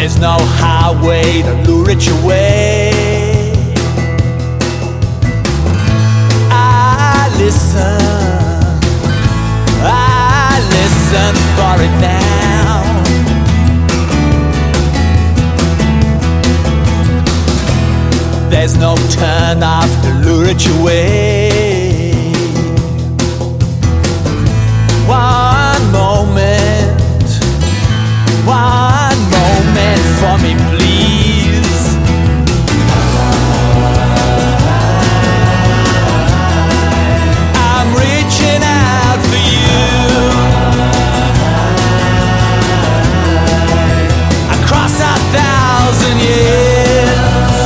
There's no highway to lure it your way. I listen for it now. There's no turn off to lure it your way. One moment for me, please. I'm reaching out for you. Across 1,000 years,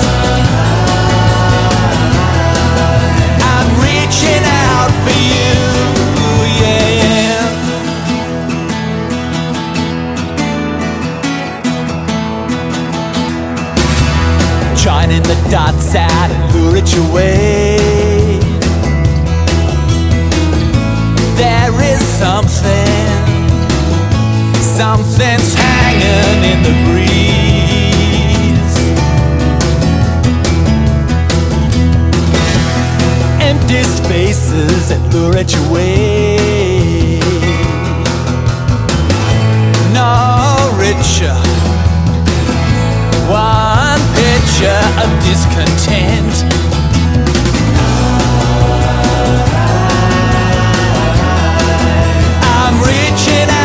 I'm reaching out for you, yeah. Joining the dots out and lure it your way. There is something's hanging in the breeze. Empty spaces that lure at your way. No richer, one picture of discontent. I'm reaching out.